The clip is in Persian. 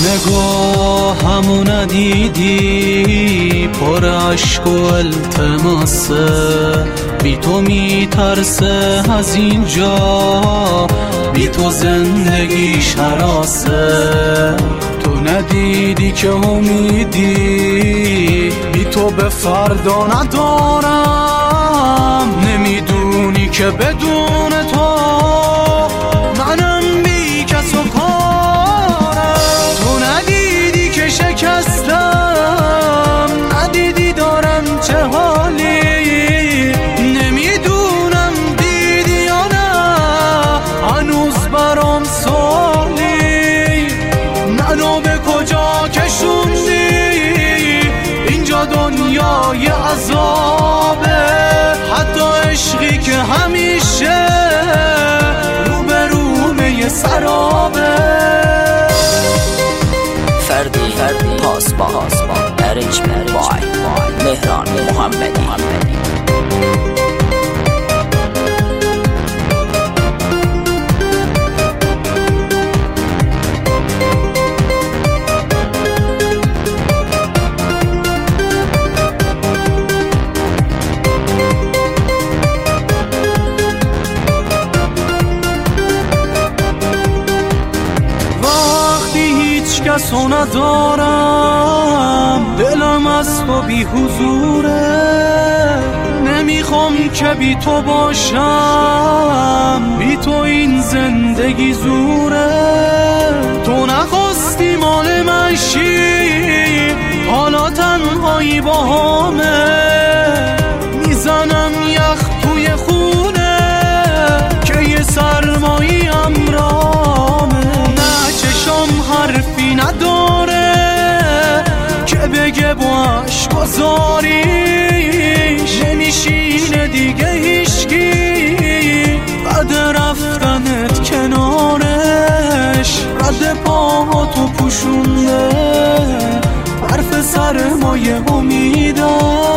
نگاهمو ندیدی پر عشق و التماسه، بی تو میترسه از اینجا، بی تو زندگی شراسه. تو ندیدی که امیدی بی تو به فردا ندارم، نمیدونی که بدون تو منم بی کس و کارم. تو ندیدی که شکستم، ندیدی دارم چه حالی، نمیدونم دیدی یا نه هنوز برام سوالی. منو به کجا کشوندی، اینجا دنیای عذابه، حتی عشقی که همیشه روبرومه سرابه. فردی پاسبان ارنجمنت بای مهران محمدی. کسو ندارم، دلم از تو بی حضوره، نمیخوام که بی تو باشم، بی تو این زندگی زوره. تو نخواستی مال من شی، حالا تنهایی با همه، میزنم یخ توی خونه که یه سرمایی امرامه. نه چشم حرفی نداره که بگه باش گذاریش، نمیشینه دیگه هیچکی بعد رفتنت کنارش، رد پاهاتو پوشونده حرف سرمایه امیدم.